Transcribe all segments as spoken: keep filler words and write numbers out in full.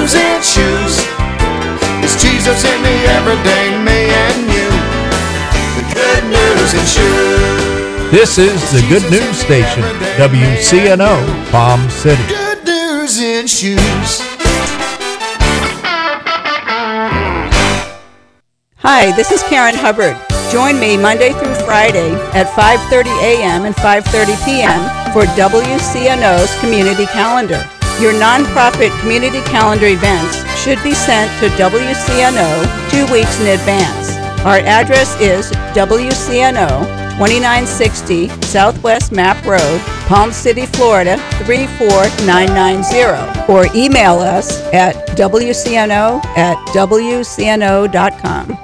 news and shoes. It's Jesus in the everyday me and you. The good news and shoes. This is the Good News Station, W C N O, Palm City. Good news and shoes. Hi, this is Karen Hubbard. Join me Monday through Friday at five thirty a.m. and five thirty p.m. for W C N O's Community Calendar. Your nonprofit community calendar events should be sent to W C N O two weeks in advance. Our address is W C N O, twenty-nine sixty Southwest Map Road, Palm City, Florida three four nine nine zero, or email us at W C N O at W C N O dot com.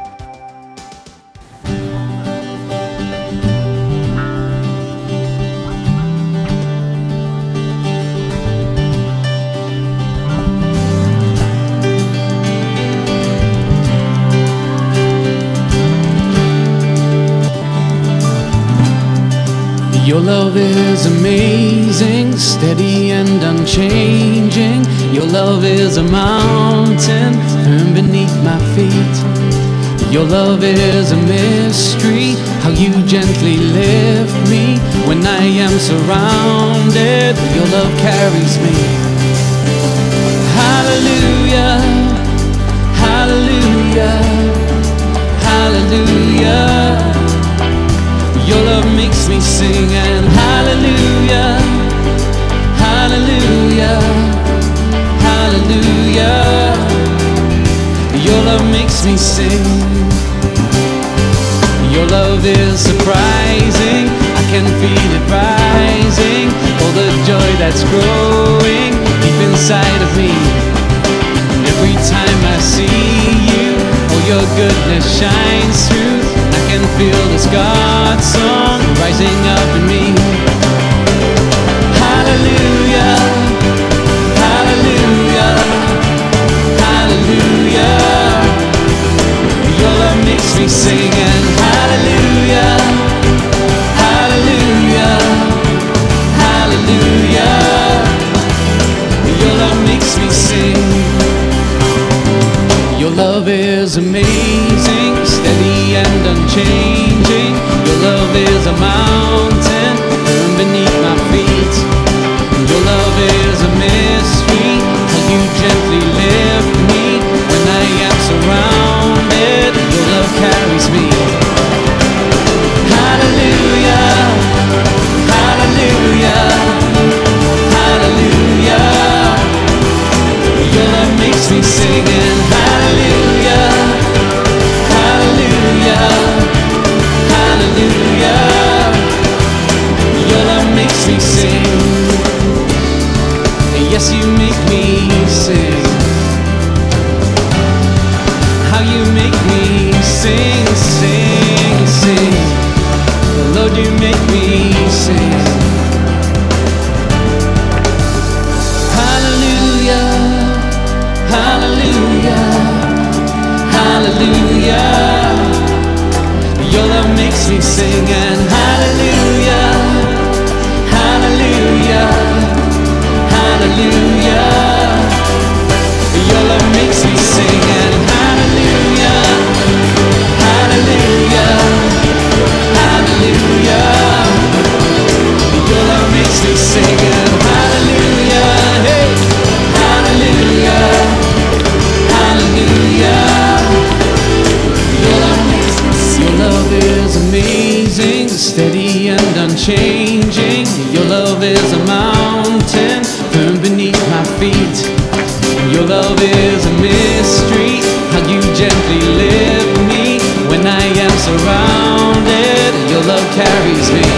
Your love is amazing, steady and unchanging. Your love is a mountain firm beneath my feet. Your love is a mystery, how you gently lift me. When I am surrounded, your love carries me. Hallelujah, hallelujah, hallelujah. Your love makes me sing, and hallelujah, hallelujah, hallelujah. Your love makes me sing. Your love is surprising, I can feel it rising. All the joy that's growing deep inside of me. Every time I see you, all your goodness shines through. I can feel this God song rising up in me. Hallelujah, hallelujah, hallelujah. Your love makes me sing, and hallelujah, hallelujah, hallelujah. Your love makes me sing. Your love is amazing, steady and unchanging. Your love is a mountain firm beneath my feet. Your love is a mystery, how you gently lift me. When I am surrounded, your love carries me. Hallelujah, hallelujah, hallelujah. Your love makes me sing, and hallelujah, hallelujah, hallelujah. Your love makes me sing. Yes, you make me sing. How you make me sing, sing, sing. Lord, you make me sing. Hallelujah, hallelujah, hallelujah. Your love makes me sing, and hallelujah, hallelujah, hallelujah. Your love makes me sing, and hallelujah, hallelujah, hallelujah. Your love makes me sing, and hallelujah, hey, hallelujah, hallelujah. Your love makes me sing. Your love is amazing, steady and unchanging. Your love is a mountain firm beneath my feet. Your love is a mystery, how you gently lift me. When I am surrounded, your love carries me.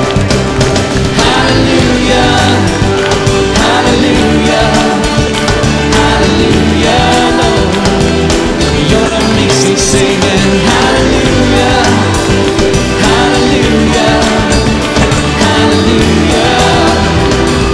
Hallelujah, hallelujah, hallelujah. Your love makes me sing, and hallelujah, hallelujah, hallelujah.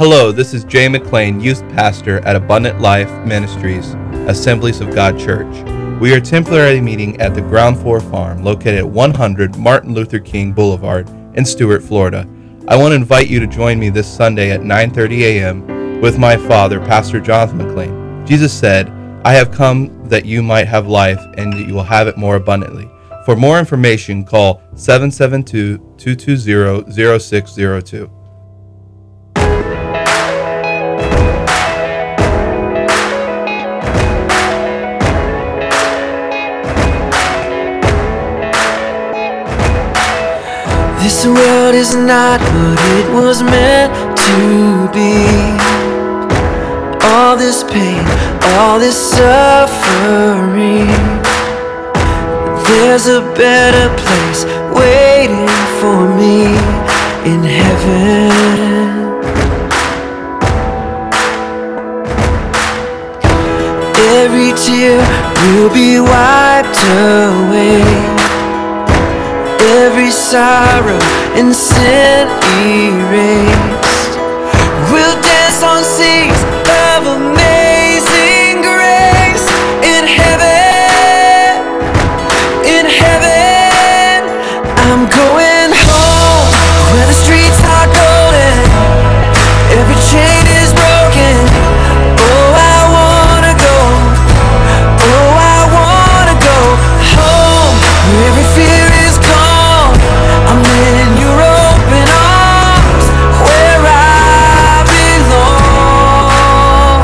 Hello, this is Jay McLean, Youth Pastor at Abundant Life Ministries, Assemblies of God Church. We are temporarily meeting at the Ground Floor Farm located at one hundred Martin Luther King Boulevard in Stuart, Florida. I want to invite you to join me this Sunday at nine thirty a.m. with my father, Pastor Jonathan McLean. Jesus said, I have come that you might have life and that you will have it more abundantly. For more information, call seven seven two, two two zero, zero six zero two. This world is not what it was meant to be. All this pain, all this suffering. There's a better place waiting for me in heaven. Every tear will be wiped away. Every sorrow and sin erased. We'll dance on seas of amazing grace in heaven, in heaven. I'm going home where the streets are golden, every chain is broken. Oh, I wanna go, oh, I wanna go home where every fear is gone. I'm in your open arms where I belong.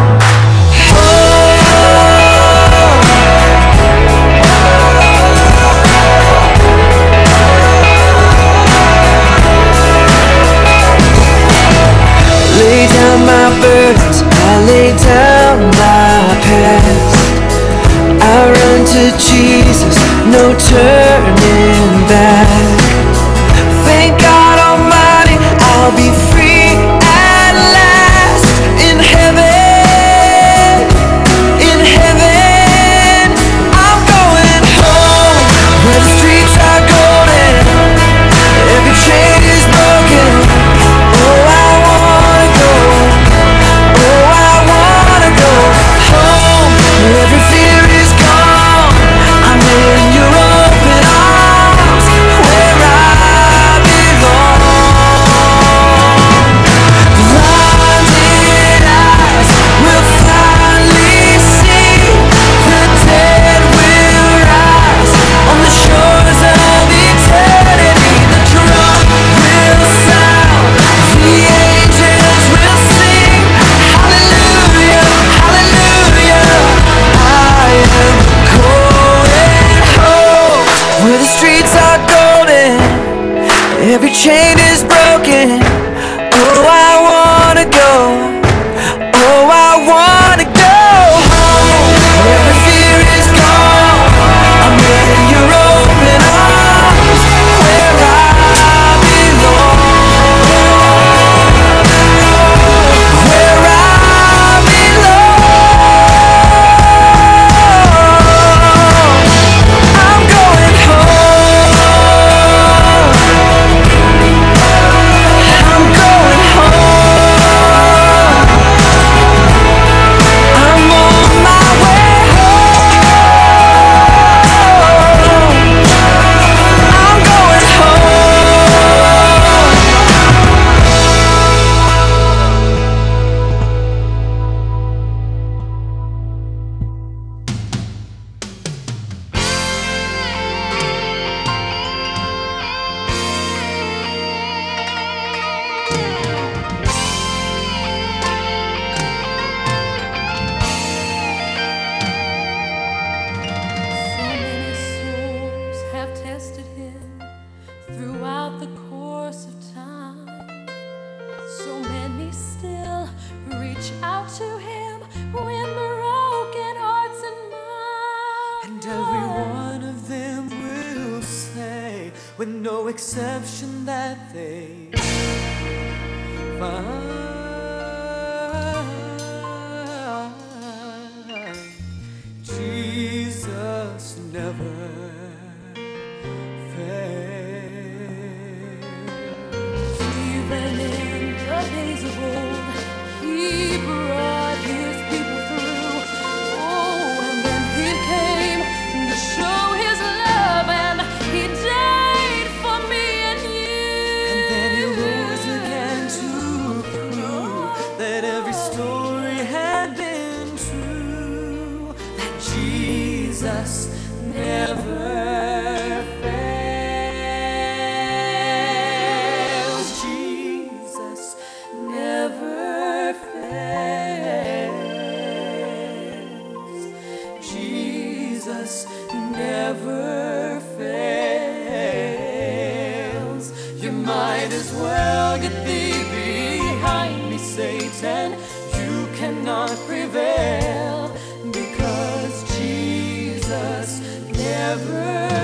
Oh. Lay down my burdens, I lay down my past. I run to Jesus, no turning back. Thank God Almighty, I'll be free at last in heaven, in heaven. I'm going home where the streets are golden, every chain is broken. Oh, I wanna go, oh, I wanna go home where every fear is gone. I'm in your open arms where I belong. Blinded eyes will finally see, the dead will rise on the shores of eternity. The drum will sound, the angels will sing. Hallelujah, hallelujah. I am going home where the streets are golden, every chain is broken. Oh, I wanna go, oh, I wanna go home where every fear is gone. I'm in your open arms where I belong, where I belong. I'm going home, I'm going home, I'm on my way home, I'm going home. So many souls have tested him throughout the course of time. So many still reach out to him with broken hearts and minds. And every one of them will say, with no exception, that they find Jesus never fails. Even in the days of old, Jesus never fails. Jesus never fails. Jesus never fails. You might as well get thee behind me, Satan. You cannot prevail, because Jesus never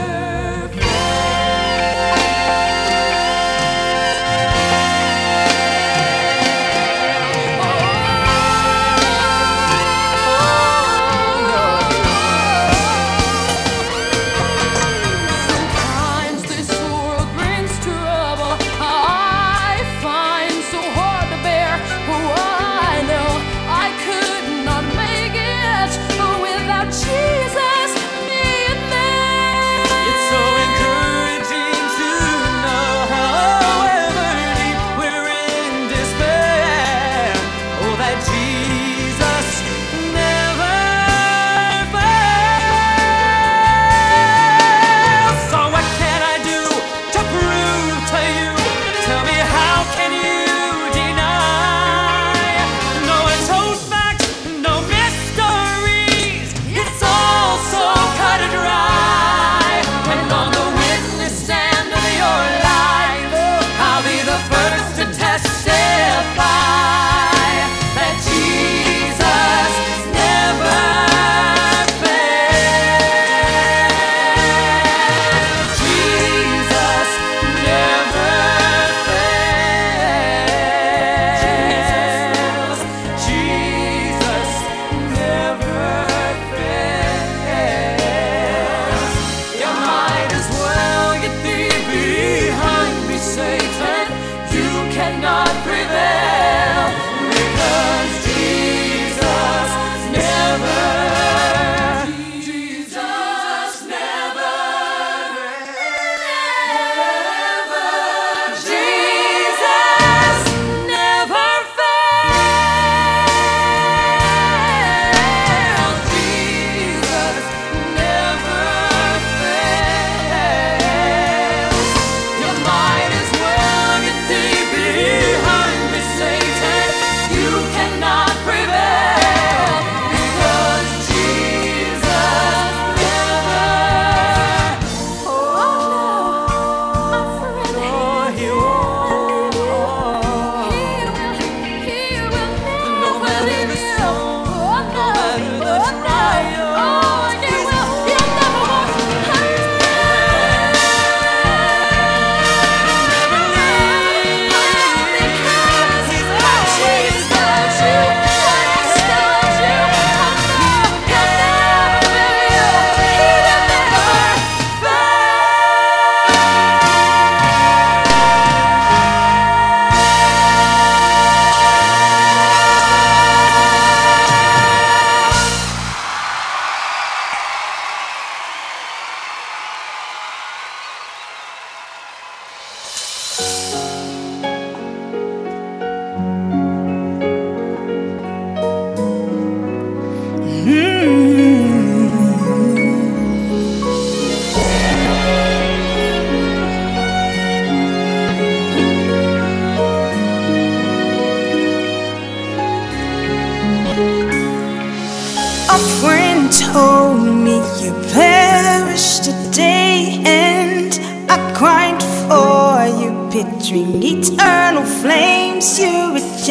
A friend told me you perished today, and I cried for you, picturing eternal flames. You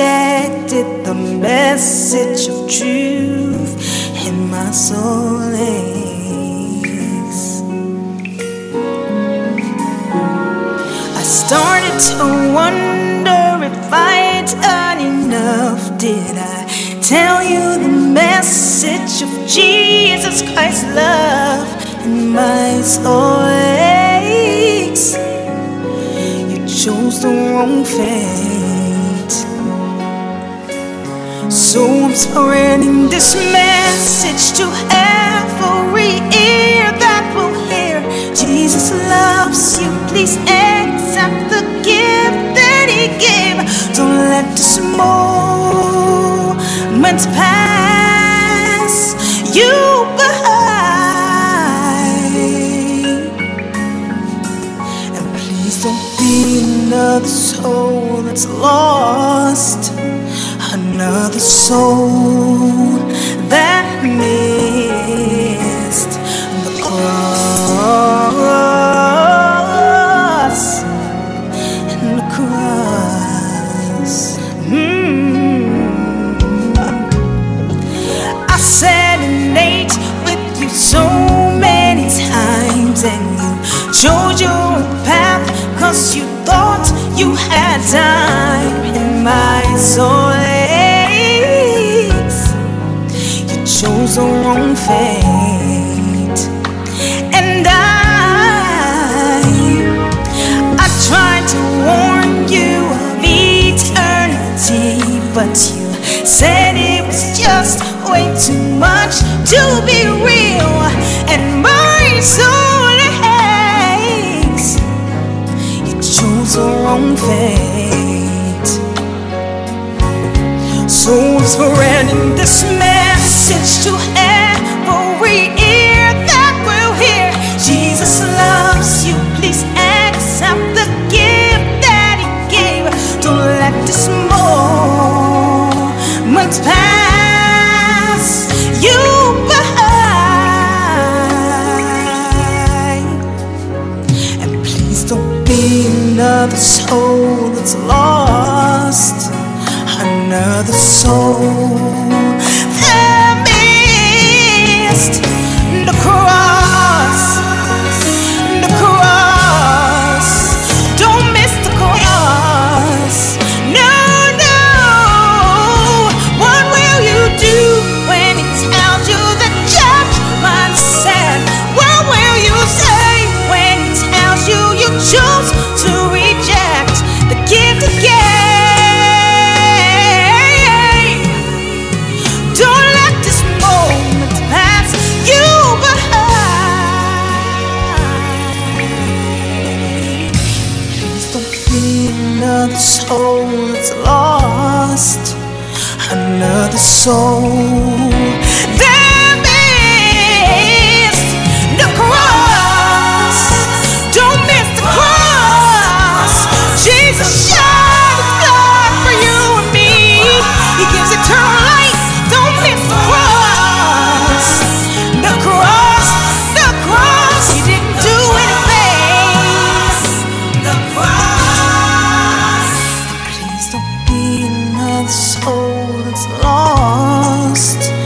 rejected the message of truth, and my soul aches. I started to wonder if I'd done enough. Did I tell you the message of Jesus Christ's love? And my soul aches. You chose the wrong fate, so I'm spreading this message to every ear that will hear. Jesus loves you, please accept the gift that He gave. Don't let this moment pass you by. another soul that's lost, another soul that missed the cross, and the cross. Mm. I sat and ate with you so many times, and you chose your path 'cause you thought you had time. In my soul aches, you chose the wrong fate. And I, I tried to warn you of eternity, but you said it was just way too much to be real. And my soul aches, you chose the wrong fate. So I'm spreading this message to every ear that will hear. Jesus loves you, please accept the gift that he gave. Don't let this moment pass you by. And please don't be another soul that's lost, another soul that missed the cross, the cross. Don't miss the cross. No, no. What will you do when he tells you the judgment said? What will you say when he tells you you chose to reject the gift he gave? Another soul that's lost, another soul that missed the cross. Don't miss the cross. Jesus shed his blood for you and me. He gives eternal life. Don't miss the cross. The cross, the cross. He didn't do anything. The cross. Soul that's lost,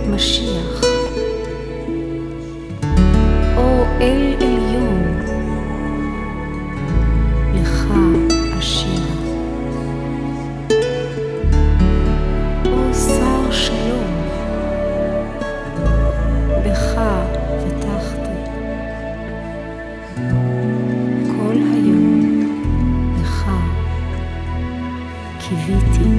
משיח, או אל עליון, לך אשירה, או שר שלום, בך בטחתי, כל היום לך קיוויתי.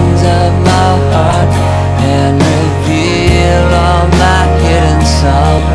Song